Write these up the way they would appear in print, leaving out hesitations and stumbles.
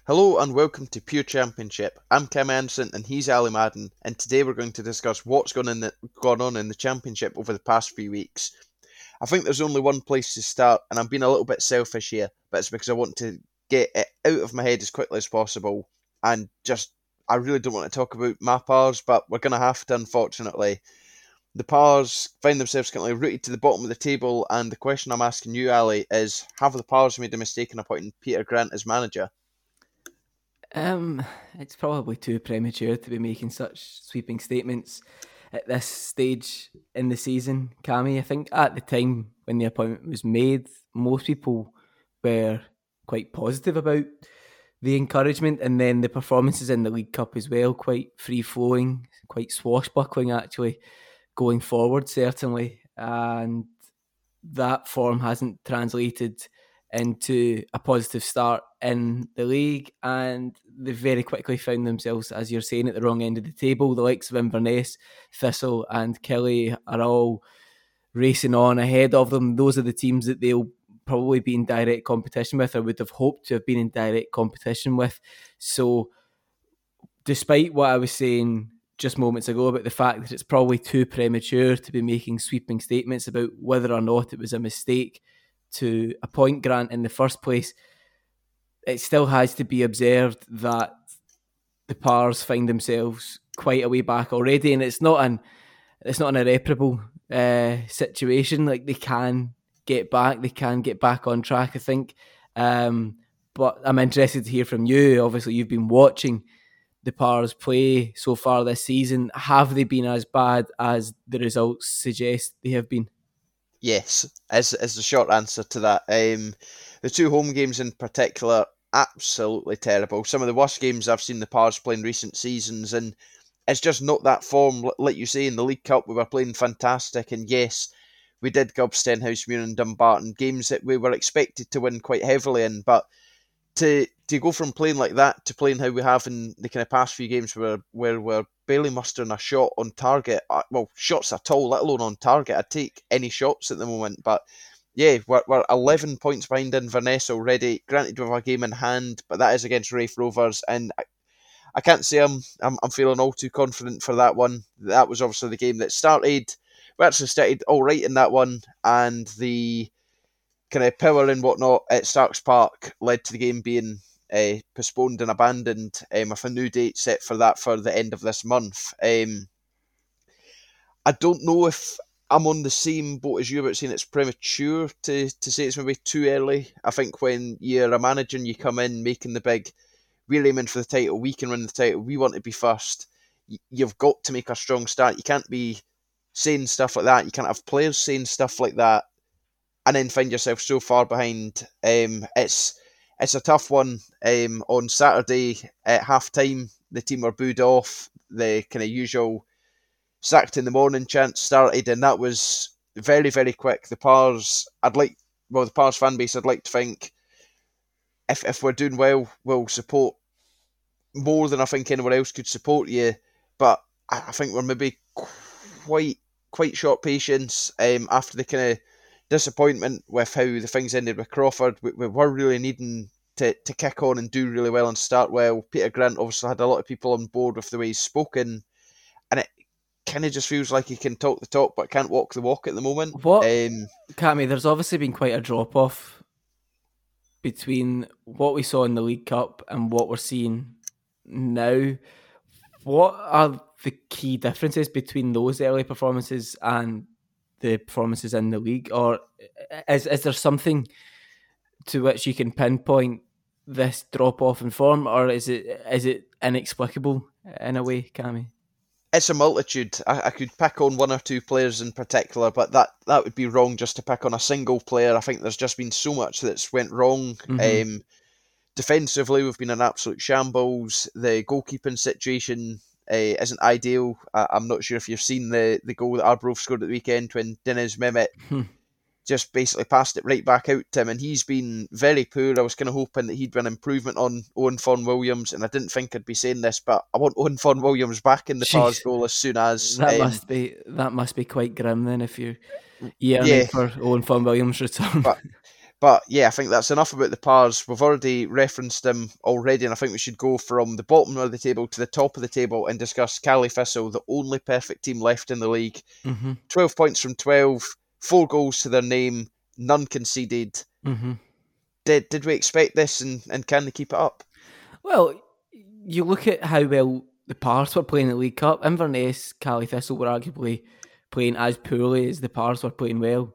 Hello and welcome to Pure Championship. I'm Kim Anderson and he's Ali Madden, and today we're going to discuss what's gone on in the Championship over the past few weeks. I think there's only one place to start, and I'm being a little bit selfish here, but it's because I want to get it out of my head as quickly as possible, and I really don't want to talk about my Pars, but we're going to have to, unfortunately. The Pars find themselves currently rooted to the bottom of the table, and the question I'm asking you, Ali, is have the Pars made a mistake in appointing Peter Grant as manager? Um, it's probably too premature to be making such sweeping statements at this stage in the season, Cammy. I think at the time when the appointment was made, most people were quite positive about the encouragement, and then the performances in the League Cup as well, quite free-flowing, quite swashbuckling actually, going forward certainly, and that form hasn't translated into a positive start in the league, and they very quickly found themselves, as you're saying, at the wrong end of the table. The likes of Inverness, Thistle and Killie are all racing on ahead of them. Those are the teams that they'll probably be in direct competition with, or would have hoped to have been in direct competition with. So despite what I was saying just moments ago about the fact that it's probably too premature to be making sweeping statements about whether or not it was a mistake to appoint Grant in the first place, it still has to be observed that the Pars find themselves quite a way back already, and it's not an irreparable situation. Like, they can get back on track, I think. But I'm interested to hear from you. Obviously, you've been watching the Pars play so far this season. Have they been as bad as the results suggest they have been? Yes, is the short answer to that. The two home games in particular, absolutely terrible. Some of the worst games I've seen the Pars play in recent seasons, and it's just not that form. Like you say, in the League Cup, we were playing fantastic, and yes, we did go up Stenhousemuir and Dumbarton, games that we were expected to win quite heavily in, but to go from playing like that to playing how we have in the kind of past few games where we're barely mustering a shot on target, well, shots at all, let alone on target. I'd take any shots at the moment, but yeah, we're 11 points behind Inverness already. Granted, we have a game in hand, but that is against Raith Rovers, and I can't say I'm feeling all too confident for that one. That was obviously the game that started. We actually started all right in that one, and the kind of power and whatnot at Starks Park led to the game being postponed and abandoned, with a new date set for that for the end of this month. I don't know if I'm on the same boat as you about saying it's premature to say it's maybe too early. I think when you're a manager and you come in making the big, we're aiming for the title, we can win the title, we want to be first, you've got to make a strong start. You can't be saying stuff like that. You can't have players saying stuff like that and then find yourself so far behind. It's a tough one. On Saturday at half time, the team were booed off. The kind of usual sacked in the morning chant started, and that was very, very quick. The Pars fan base, I'd like to think, if we're doing well, we'll support more than I think anyone else could support you. But I think we're maybe quite short patience after the kind of disappointment with how the things ended with Crawford. We were really needing to kick on and do really well and start well. Peter Grant obviously had a lot of people on board with the way he's spoken, and it kind of just feels like he can talk the talk but can't walk the walk at the moment. Cammy, there's obviously been quite a drop-off between what we saw in the League Cup and what we're seeing now. What are the key differences between those early performances and the performances in the league? Or is there something to which you can pinpoint this drop-off in form, or is it inexplicable in a way, Cammy? It's a multitude. I could pick on one or two players in particular, but that would be wrong just to pick on a single player. I think there's just been so much that's went wrong. Mm-hmm. Defensively, we've been in absolute shambles. The goalkeeping situation isn't ideal. I'm not sure if you've seen the goal that Arbroath scored at the weekend when Dennis Mehmet just basically passed it right back out to him, and he's been very poor. I was kind of hoping that he'd be an improvement on Owen Fawn-Williams, and I didn't think I'd be saying this, but I want Owen Fawn-Williams back in the Pars goal as soon as. That must be quite grim then if you're yearning for Owen Fawn-Williams' return. But yeah, I think that's enough about the Pars. We've already referenced them already, and I think we should go from the bottom of the table to the top of the table and discuss Cali Thistle, the only perfect team left in the league. 12 points from 12, 4 goals to their name, none conceded. Did we expect this, and can they keep it up? Well, you look at how well the Pars were playing in the League Cup. Inverness, Cali Thistle were arguably playing as poorly as the Pars were playing well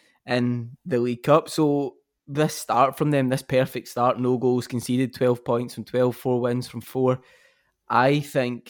in the League Cup. So this start from them, this perfect start, no goals conceded, 12 points from 12, 4 wins from 4, I think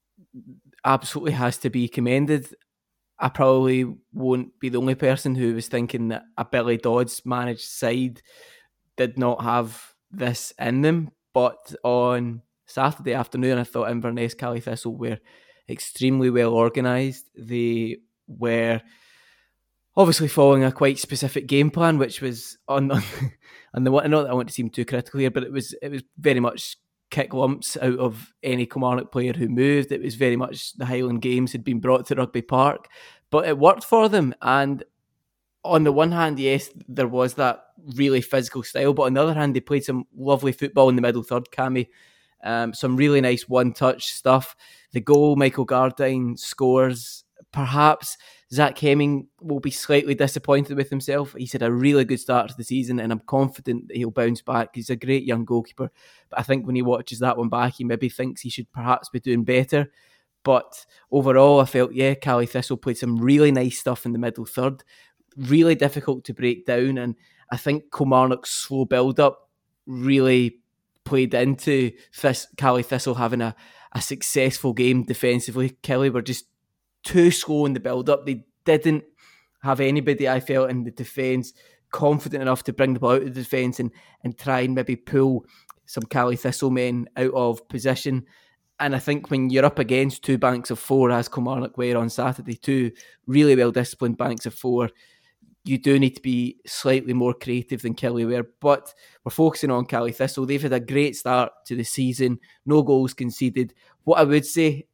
absolutely has to be commended. I probably won't be the only person who was thinking that a Billy Dodds managed side did not have this in them. But on Saturday afternoon, I thought Inverness, Cali Thistle were extremely well organised. They were obviously following a quite specific game plan, which was on the one. Not that I want to seem too critical here, but it was very much kick lumps out of any Kilmarnock player who moved. It was very much the Highland Games had been brought to Rugby Park, but it worked for them. And on the one hand, yes, there was that really physical style, but on the other hand, they played some lovely football in the middle third, Cammy. Some really nice one-touch stuff. The goal Michael Gardine scores, perhaps Zach Hemming will be slightly disappointed with himself. He's had a really good start to the season, and I'm confident that he'll bounce back. He's a great young goalkeeper, but I think when he watches that one back, he maybe thinks he should perhaps be doing better. But overall, I felt, Cali Thistle played some really nice stuff in the middle third, really difficult to break down, and I think Kilmarnock's slow build-up really played into Cali Thistle having a successful game defensively. Kelly were just too slow in the build-up. They didn't have anybody, I felt, in the defence confident enough to bring the ball out of the defence and try and maybe pull some Cali Thistle men out of position. And I think when you're up against 2 banks of 4, as Kilmarnock were on Saturday, 2 really well-disciplined banks of 4, you do need to be slightly more creative than Kelly were. But we're focusing on Cali Thistle. They've had a great start to the season, no goals conceded. What I would say,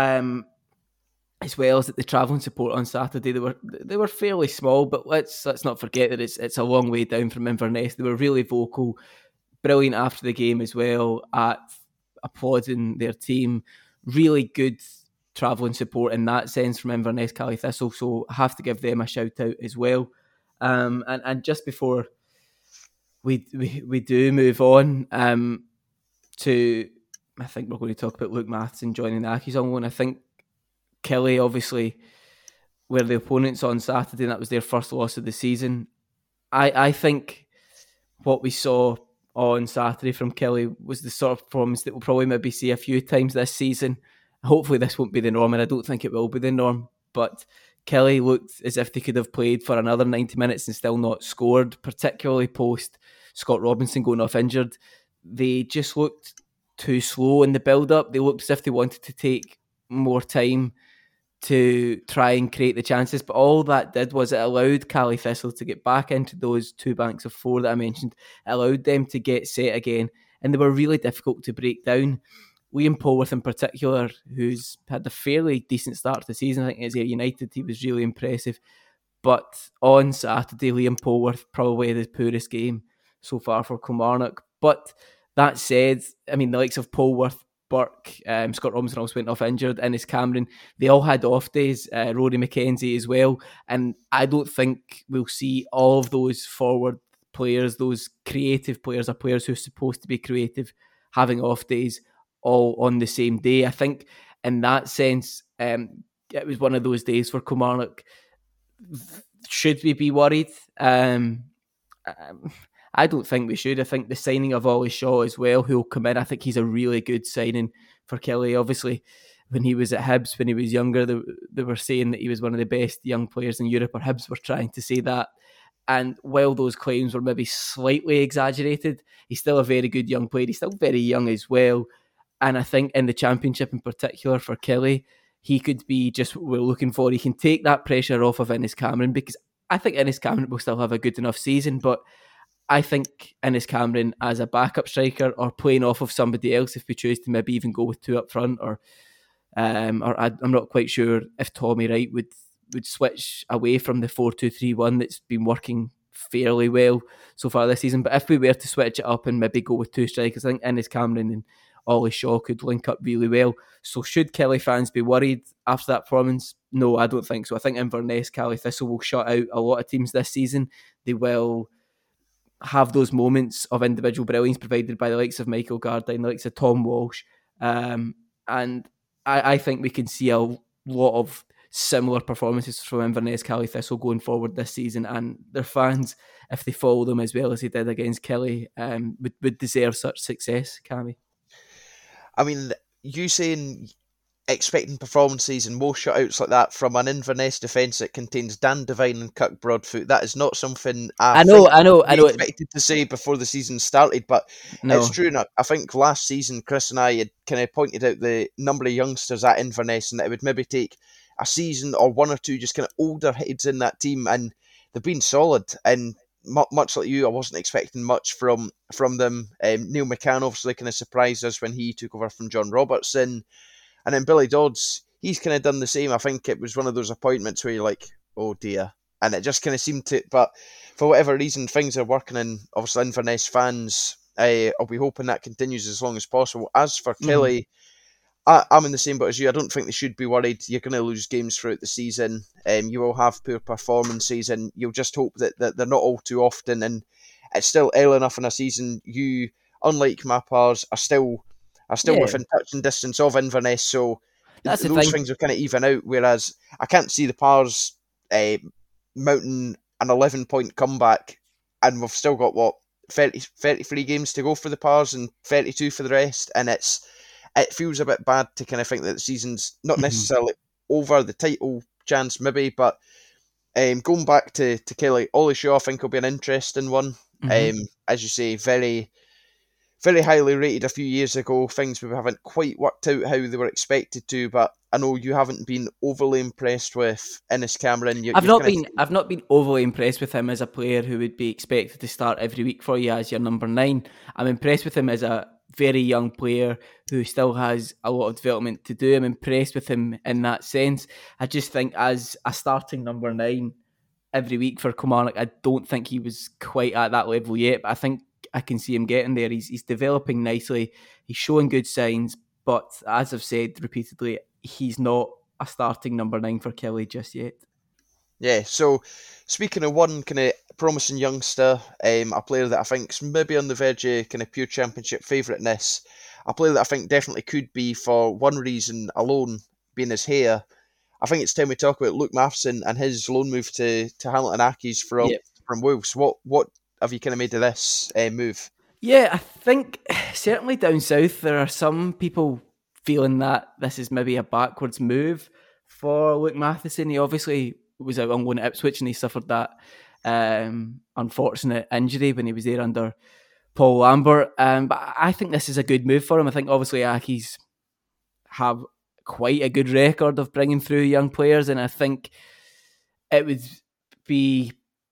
as well as that the travelling support on Saturday, they were fairly small, but let's not forget that it's a long way down from Inverness. They were really vocal, brilliant after the game as well at applauding their team. Really good travelling support in that sense from Inverness, Cali Thistle, so I have to give them a shout out as well. And just before we do move on to, I think we're going to talk about Luke Matheson joining the Accies on loan. I think Kelly obviously were the opponents on Saturday, and that was their first loss of the season. I think what we saw on Saturday from Kelly was the sort of performance that we'll probably maybe see a few times this season. Hopefully this won't be the norm, and I don't think it will be the norm, but Kelly looked as if they could have played for another 90 minutes and still not scored, particularly post Scott Robinson going off injured. They just looked too slow in the build-up. They looked as if they wanted to take more time to try and create the chances, but all that did was it allowed Cali Thistle to get back into those 2 banks of 4 that I mentioned. It allowed them to get set again, and they were really difficult to break down. Liam Polworth in particular, who's had a fairly decent start to the season, I think at Ayr United he was really impressive, but on Saturday Liam Polworth probably the poorest game so far for Kilmarnock. But that said, I mean, the likes of Polworth, Burke, Scott Robinson also went off injured, Innes Cameron, they all had off days, Rory McKenzie as well, and I don't think we'll see all of those forward players, those creative players, or players who are supposed to be creative, having off days all on the same day. I think in that sense, it was one of those days for Kilmarnock. Should we be worried? I don't think we should. I think the signing of Ollie Shaw as well, who will come in, I think he's a really good signing for Kelly. Obviously, when he was at Hibs, when he was younger, they were saying that he was one of the best young players in Europe, or Hibs were trying to say that. And while those claims were maybe slightly exaggerated, he's still a very good young player. He's still very young as well. And I think in the Championship in particular for Kelly, he could be just what we're looking for. He can take that pressure off of Innes Cameron, because I think Innes Cameron will still have a good enough season, but I think Innes Cameron as a backup striker, or playing off of somebody else if we choose to maybe even go with 2 up front, or I'm not quite sure if Tommy Wright would switch away from the 4-2-3-1 that's been working fairly well so far this season. But if we were to switch it up and maybe go with two strikers, I think Innes Cameron and Ollie Shaw could link up really well. So should Kelly fans be worried after that performance? No, I don't think so. I think Inverness, Caley Thistle will shut out a lot of teams this season. They will have those moments of individual brilliance provided by the likes of Michael Gardine, the likes of Tom Walsh. And I think we can see a lot of similar performances from Inverness, Caley Thistle going forward this season, and their fans, if they follow them as well as they did against Kelly, would deserve such success, Cammy. I mean, you saying expecting performances and more shutouts like that from an Inverness defence that contains Dan Devine and Kirk Broadfoot, that is not something I know. Expected to say before the season started, but it's true enough. I think last season Chris and I had kind of pointed out the number of youngsters at Inverness and that it would maybe take a season or one or two just kind of older heads in that team, and they've been solid. And much like you, I wasn't expecting much from them. Neil McCann obviously kind of surprised us when he took over from John Robertson. And then Billy Dodds, he's kind of done the same. I think it was one of those appointments where you're like, oh dear. And it just kind of seemed to, but for whatever reason, things are working, and obviously Inverness fans, I'll be hoping that continues as long as possible. As for Kelly, I'm in the same boat as you. I don't think they should be worried. You're going to lose games throughout the season. You will have poor performances, and you'll just hope that they're not all too often. And it's still early enough in a season. You, unlike Mappars, are still within touching distance of Inverness, so those things will kind of even out. Whereas I can't see the Pars mounting an 11-point comeback, and we've still got 33 games to go for the Pars and 32 for the rest, and it feels a bit bad to kind of think that the season's not necessarily over, the title chance maybe, but going back to Kelly, Ollie Shaw I think will be an interesting one. As you say, very very highly rated a few years ago. Things we haven't quite worked out how they were expected to, but I know you haven't been overly impressed with Innes Cameron. I've not been overly impressed with him as a player who would be expected to start every week for you as your number 9. I'm impressed with him as a very young player who still has a lot of development to do. I'm impressed with him in that sense. I just think as a starting number 9 every week for Kilmarnock, I don't think he was quite at that level yet, but I think I can see him getting there. He's developing nicely. He's showing good signs, but as I've said repeatedly, he's not a starting number 9 for Kelly just yet. Yeah, so speaking of one kind of promising youngster, a player that I think's maybe on the verge of kind of pure championship favouriteness, a player that I think definitely could be for one reason alone, being his hair. I think it's time we talk about Luke Matheson and his loan move to Hamilton Accies from Wolves. What have you kind of made of this move? Yeah, I think certainly down south there are some people feeling that this is maybe a backwards move for Luke Matheson. He obviously was out on loan at Ipswich and he suffered that unfortunate injury when he was there under Paul Lambert. But I think this is a good move for him. I think obviously Accies have quite a good record of bringing through young players, and I think it would be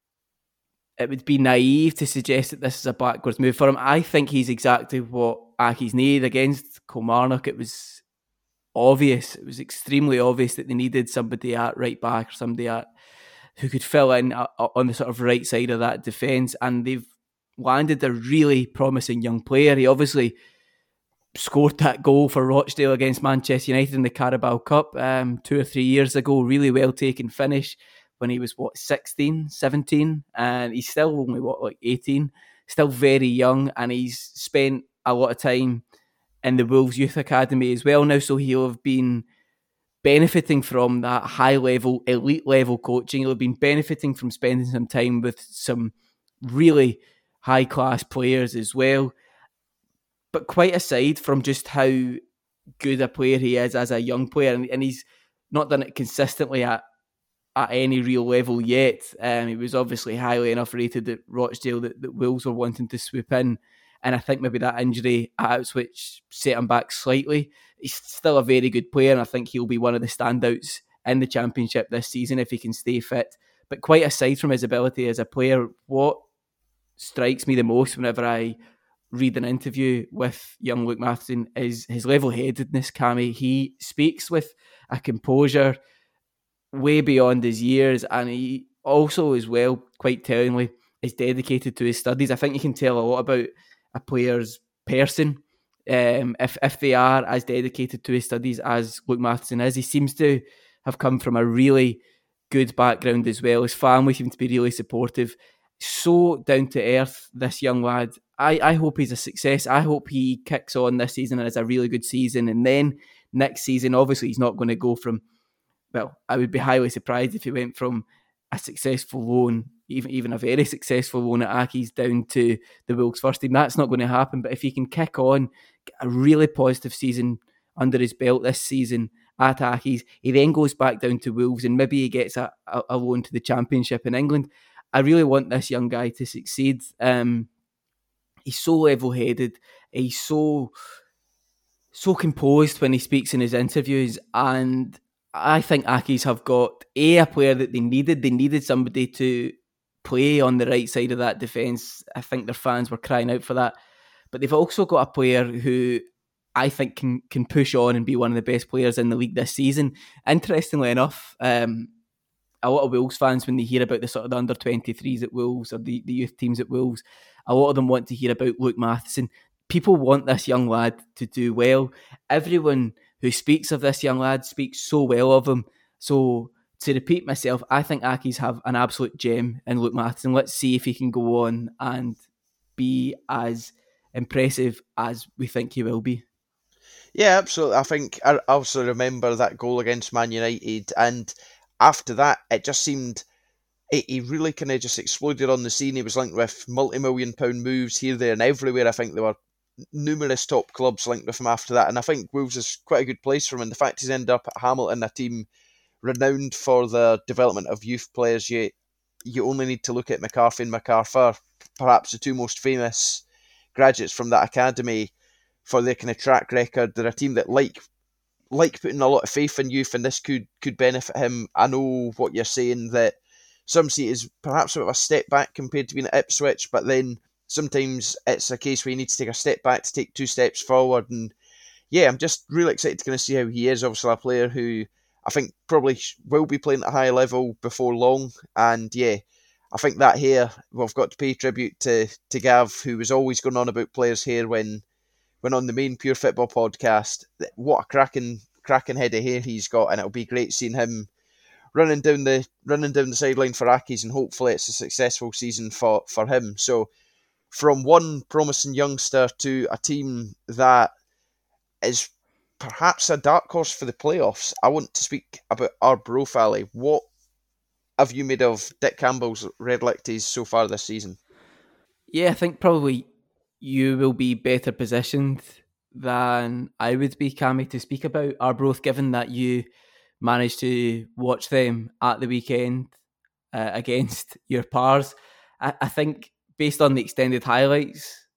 naive to suggest that this is a backwards move for him. I think he's exactly what Accies need. Against Kilmarnock, it was obvious. It was extremely obvious that they needed somebody at right back or somebody who could fill in on the sort of right side of that defence, and they've landed a really promising young player. He obviously scored that goal for Rochdale against Manchester United in the Carabao Cup 2 or 3 years ago. Really well taken finish when he was 16, 17, and he's still only 18, still very young, and he's spent a lot of time in the Wolves Youth Academy as well now, so he'll have been benefiting from that high level, elite level coaching. He'll have been benefiting from spending some time with some really high class players as well. But quite aside from just how good a player he is as a young player, and he's not done it consistently at any real level yet. He was obviously highly enough rated at Rochdale that Wolves were wanting to swoop in. And I think maybe that injury at Ipswich set him back slightly. He's still a very good player, and I think he'll be one of the standouts in the Championship this season if he can stay fit. But quite aside from his ability as a player, what strikes me the most whenever I read an interview with young Luke Matheson is his level-headedness, Cammy. He speaks with a composure way beyond his years, and he also, as well, quite tellingly, is dedicated to his studies. I think you can tell a lot about a player's person if they are as dedicated to his studies as Luke Matheson is. He seems to have come from a really good background as well. His family seems to be really supportive. So down to earth, this young lad. I hope he's a success. I hope he kicks on this season and has a really good season. And then next season, obviously, he's not going to go from, well, I would be highly surprised if he went from a successful loan, even a very successful loan at Accies, down to the Wolves first team. That's not going to happen. But if he can kick on, get a really positive season under his belt this season at Accies, he then goes back down to Wolves and maybe he gets a loan to the Championship in England. I really want this young guy to succeed. He's so level-headed. He's so composed when he speaks in his interviews, and I think Accies have got a player that they needed. They needed somebody to play on the right side of that defence. I think their fans were crying out for that. But they've also got a player who I think can push on and be one of the best players in the league this season. Interestingly enough, a lot of Wolves fans, when they hear about the sort of the under-23s at Wolves or the youth teams at Wolves, a lot of them want to hear about Luke Matheson. People want this young lad to do well. Everyone who speaks of this young lad speaks so well of him. So to repeat myself, I think Accies have an absolute gem in Luke Matheson. Let's see if he can go on and be as impressive as we think he will be. Yeah, absolutely. I think I also remember that goal against Man United, and after that, it just seemed he really kind of just exploded on the scene. He was linked with multi-million-pound moves here, there, and everywhere. I think there were numerous top clubs linked with him after that, and I think Wolves is quite a good place for him. And the fact he's ended up at Hamilton, a team renowned for the development of youth players, you only need to look at McCarthy and MacArthur, perhaps the two most famous graduates from that academy, for their kind of track record. They're a team that like putting a lot of faith in youth, and this could benefit him. I know what you're saying, that some see it as perhaps a bit of a step back compared to being at Ipswich, but then sometimes it's a case where you need to take a step back to take 2 steps forward. And yeah, I'm just really excited to kind of see how he is. Obviously a player who I think probably will be playing at a high level before long. And yeah, I think that here, we've got to pay tribute to Gav, who was always going on about players' hair when on the main Pure Football podcast. What a cracking head of hair he's got, and it'll be great seeing him running down the sideline for Accies, and hopefully it's a successful season for him. So from one promising youngster to a team that is perhaps a dark horse for the playoffs, I want to speak about Arbroath, Ali. What have you made of Dick Campbell's Red Licties so far this season? Yeah, I think probably you will be better positioned than I would be, Cammy, to speak about Arbroath, given that you managed to watch them at the weekend against your pars. I think based on the extended highlights,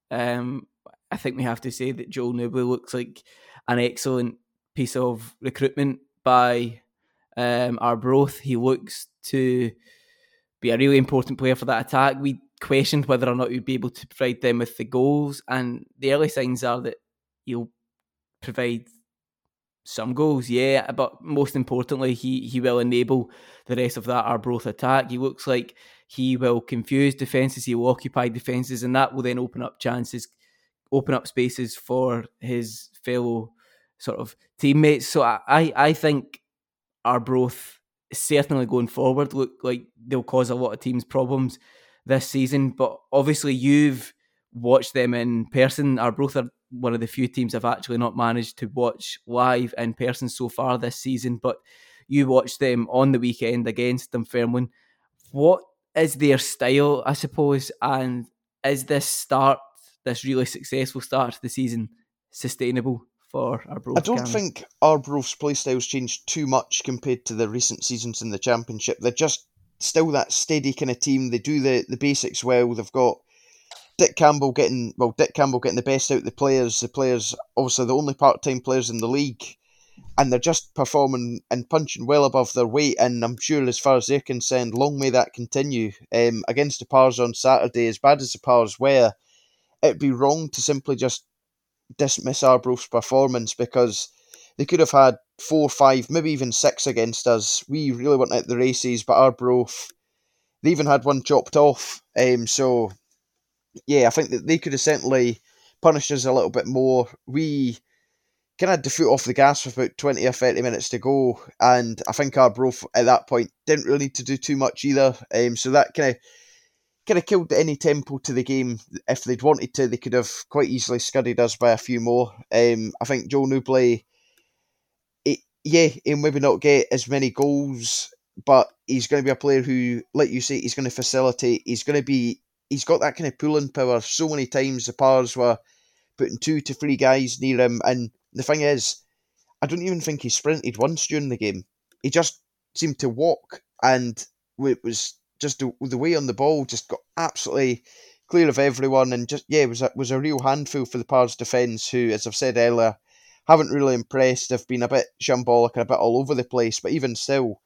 I think we have to say that Joel Nouble looks like an excellent piece of recruitment by Arbroath. He looks to be a really important player for that attack. We questioned whether or not he'd be able to provide them with the goals, and the early signs are that he'll provide some goals, yeah, but most importantly, he will enable the rest of that Arbroath attack. He looks like he will confuse defences, he will occupy defences, and that will then open up spaces for his fellow sort of teammates. So I think Arbroath, certainly going forward, look like they'll cause a lot of teams problems this season. But obviously you've watched them in person. Arbroath are one of the few teams I've actually not managed to watch live in person so far this season, but you watched them on the weekend against Dunfermline. What is their style, I suppose, and is this really successful start to the season sustainable for Arbroath? I don't think Arbroath's playstyle's changed too much compared to the recent seasons in the Championship. They're just still that steady kind of team. They do the basics well. They've got Dick Campbell getting the best out of the players. The players, obviously the only part-time players in the league, and they're just performing and punching well above their weight. And I'm sure, as far as they're concerned, long may that continue. Against the Pars on Saturday, as bad as the Pars were, it'd be wrong to simply just dismiss Arbroath's performance, because they could have had 4, 5, maybe even 6 against us. We really went out the races, but Arbroath, They even had one chopped off. So yeah, I think that they could have certainly punished us a little bit more. We kind of had the foot off the gas with about 20 or 30 minutes to go, and I think Arbroath at that point didn't really need to do too much either. So that kind of killed any tempo to the game. If they'd wanted to, they could have quite easily scudded us by a few more. I think Joe Newbley, he'll maybe not get as many goals, but he's going to be a player who, like you say, he's going to facilitate. He's got that kind of pulling power. So many times the Pars were putting 2 to 3 guys near him, and the thing is, I don't even think he sprinted once during the game. He just seemed to walk, and it was just the way on the ball just got absolutely clear of everyone, and just it was a real handful for the Pars defence, who, as I've said earlier, haven't really impressed. They've been a bit shambolic and a bit all over the place, but even still,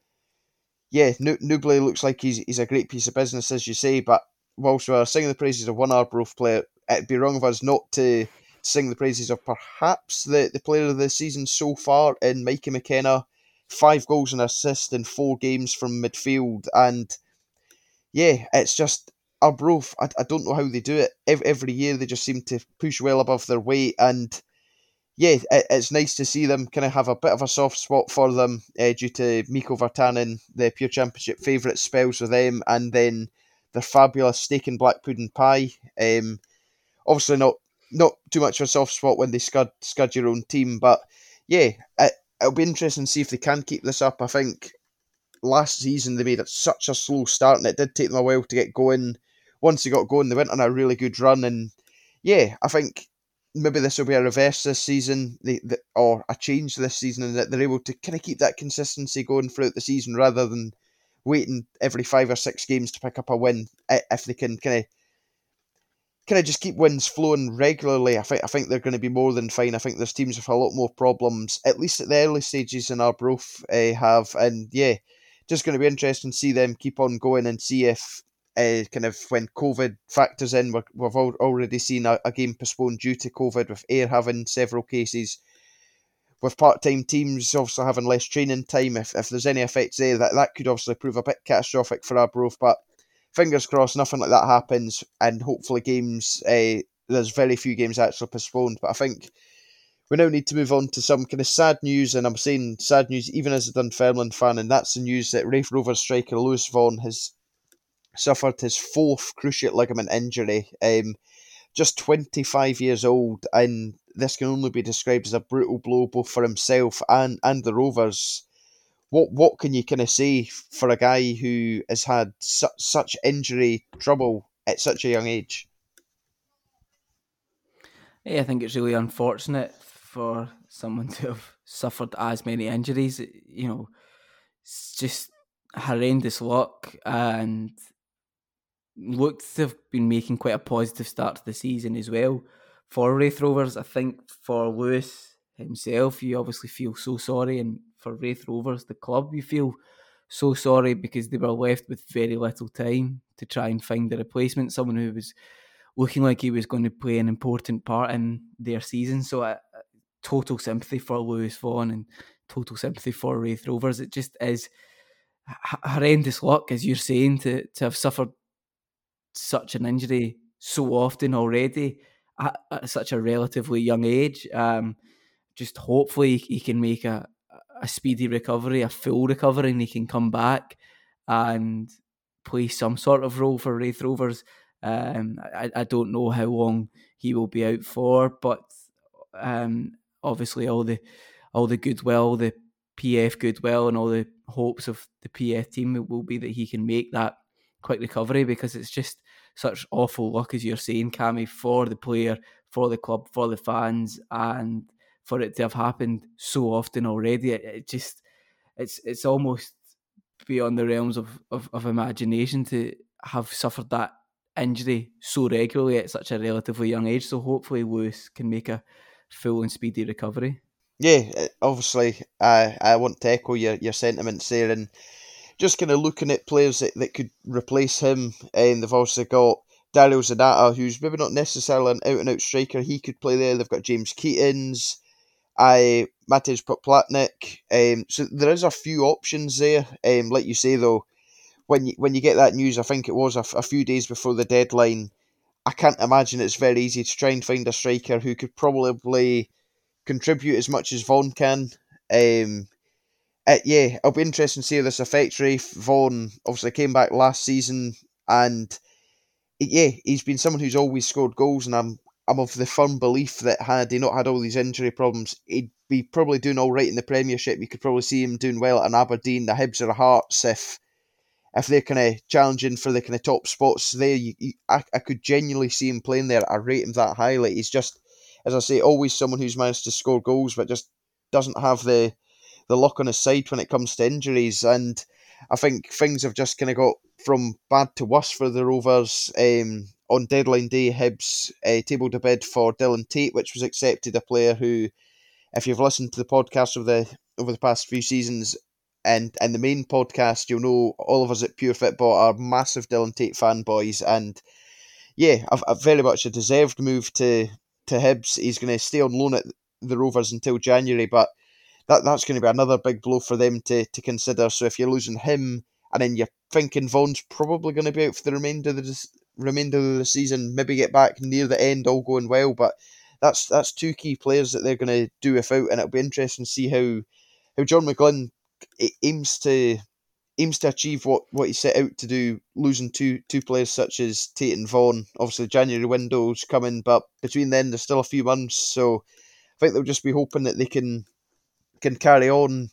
Newbley looks like he's a great piece of business, as you say. But whilst we're singing the praises of one Arbroath player, it'd be wrong of us not to sing the praises of perhaps the player of the season so far in Mikey McKenna. 5 goals and assists in 4 games from midfield, and it's just Arbroath. I don't know how they do it. Every year they just seem to push well above their weight, and it's nice to see them kind of have a bit of a soft spot for them due to Mikko Virtanen, the Pure Championship favourite spells with them, and then their fabulous steak and black pudding pie. Obviously not too much of a soft spot when they scud your own team, but it'll be interesting to see if they can keep this up. I think last season they made it such a slow start, and it did take them a while to get going. Once they got going, they went on a really good run, and I think maybe this will be a reverse this season, or a change this season, and that they're able to kind of keep that consistency going throughout the season rather than waiting every 5 or 6 games to pick up a win. If they can kind of just keep wins flowing regularly, I think they're going to be more than fine. I think there's teams with a lot more problems, at least at the early stages, than Arbroath have, and just going to be interesting to see them keep on going and see if kind of when COVID factors in, we've already seen a game postponed due to COVID, with Ayr having several cases, with part-time teams also having less training time. If there's any effects there, that could obviously prove a bit catastrophic for Arbroath, but fingers crossed nothing like that happens, and hopefully there's very few games actually postponed. But I think we now need to move on to some kind of sad news, and I'm saying sad news even as a Dunfermline fan, and that's the news that Raith Rovers striker Lewis Vaughan has suffered his 4th cruciate ligament injury. Just 25 years old, and this can only be described as a brutal blow both for himself and the Rovers. What can you kind of say for a guy who has had such injury trouble at such a young age? I think it's really unfortunate for someone to have suffered as many injuries. It's just horrendous luck, and looked to have been making quite a positive start to the season as well for Raith Rovers. I think for Lewis himself, you obviously feel so sorry, and for Raith Rovers, the club, you feel so sorry because they were left with very little time to try and find a replacement, someone who was looking like he was going to play an important part in their season. So total sympathy for Lewis Vaughan and total sympathy for Raith Rovers. It just is horrendous luck, as you're saying, to have suffered such an injury so often already at such a relatively young age. Just hopefully he can make a speedy recovery, a full recovery, and he can come back and play some sort of role for Raith Rovers. I don't know how long he will be out for, but obviously all the goodwill, the PF goodwill, and all the hopes of the PF team will be that he can make that quick recovery, because it's just such awful luck, as you're saying, Cammy, for the player, for the club, for the fans, and for it to have happened so often already. It's almost beyond the realms of imagination to have suffered that injury so regularly at such a relatively young age. So hopefully Lewis can make a full and speedy recovery. Yeah, obviously, I want to echo your sentiments there, and just kind of looking at players that could replace him, and they've also got Dario Zanata, who's maybe not necessarily an out-and-out striker. He could play there. They've got James Keatons, Matej Poplatnik. So there is a few options there. Like you say, though, when you get that news, I think it was a few days before the deadline. I can't imagine it's very easy to try and find a striker who could probably contribute as much as Vaughan can. Yeah, it'll be interesting to see how this affects Rafe. Vaughan obviously came back last season, and yeah, he's been someone who's always scored goals, and I'm of the firm belief that had he not had all these injury problems, he'd be probably doing all right in the Premiership. You could probably see him doing well at an Aberdeen, the Hibs or the Hearts if they're kind of challenging for the kind of top spots there. I could genuinely see him playing there. I rate him that highly. He's just, as I say, always someone who's managed to score goals, but just doesn't have the luck on his side when it comes to injuries. And I think things have just kind of got from bad to worse for the Rovers. On deadline day, Hibs tabled a bid for Dylan Tate, which was accepted, a player who, if you've listened to the podcast over the past few seasons and the main podcast, you'll know all of us at Pure Football are massive Dylan Tate fanboys. And yeah, a very much a deserved move to Hibs. He's going to stay on loan at the Rovers until January, but that's going to be another big blow for them to consider. So if you're losing him, and then you're thinking Vaughan's probably going to be out for the remainder of the season, maybe get back near the end, all going well. But that's two key players that they're going to do without, and it'll be interesting to see how John McGlynn aims to achieve what he set out to do, losing two players such as Tate and Vaughan. Obviously, the January window's coming, but between then there's still a few months, so I think they'll just be hoping that they can carry on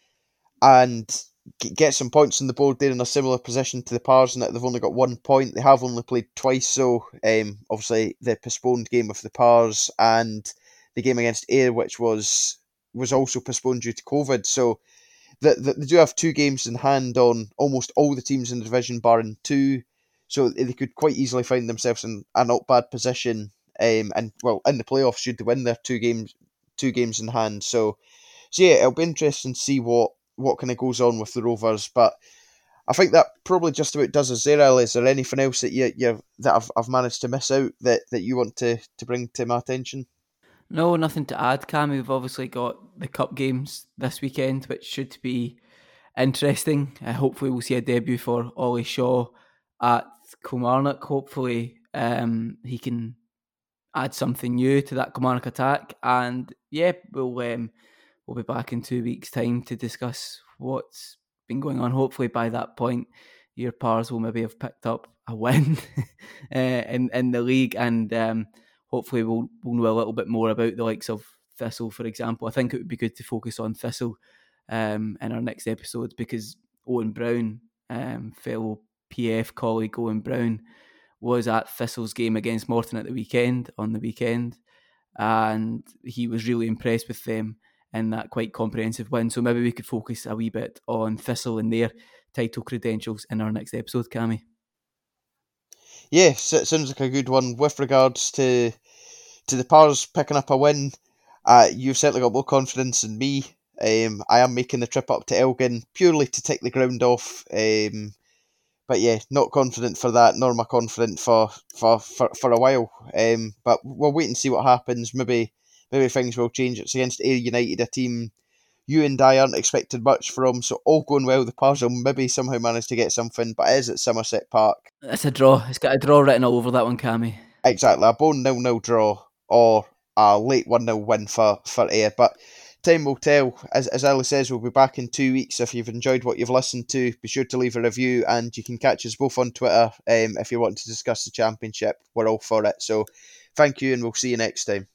and get some points on the board. They're in a similar position to the Pars in that they've only got 1 point. They have only played twice, so obviously the postponed game of the Pars and the game against Ayr, which was also postponed due to COVID. So they do have 2 games in hand on almost all the teams in the division, barring 2. So they could quite easily find themselves in a not bad position, and well, in the playoffs should they win their 2 games in hand. So yeah, it'll be interesting to see what kind of goes on with the Rovers. But I think that probably just about does us there, Al. Is there anything else that that I've managed to miss out that you want to bring to my attention? No, nothing to add, Cam. We've obviously got the cup games this weekend, which should be interesting. Hopefully we'll see a debut for Ollie Shaw at Kilmarnock. Hopefully he can add something new to that Kilmarnock attack. And yeah, we'll be back in 2 weeks' time to discuss what's been going on. Hopefully by that point, your Pars will maybe have picked up a win in the league, and hopefully we'll know a little bit more about the likes of Thistle, for example. I think it would be good to focus on Thistle in our next episode, because Owen Brown, fellow PF colleague Owen Brown, was at Thistle's game against Morton on the weekend, and he was really impressed with them in that quite comprehensive win. So maybe we could focus a wee bit on Thistle and their title credentials in our next episode, Cammy. Yes, it sounds like a good one. With regards to the Pars picking up a win, you've certainly got more confidence in me. I am making the trip up to Elgin purely to take the ground off. But yeah, not confident for that, nor am I confident for a while. But we'll wait and see what happens. Maybe things will change. It's against Ayr United, a team you and I aren't expecting much from. So all going well, the Pars will maybe somehow manage to get something. But it is at Somerset Park. It's a draw. It's got a draw written all over that one, Cammy. Exactly, a bone 0-0 draw or a late 1-0 win for Ayr. But time will tell. As Ali says, we'll be back in 2 weeks. If you've enjoyed what you've listened to, be sure to leave a review, and you can catch us both on Twitter if you want to discuss the Championship. We're all for it. So thank you, and we'll see you next time.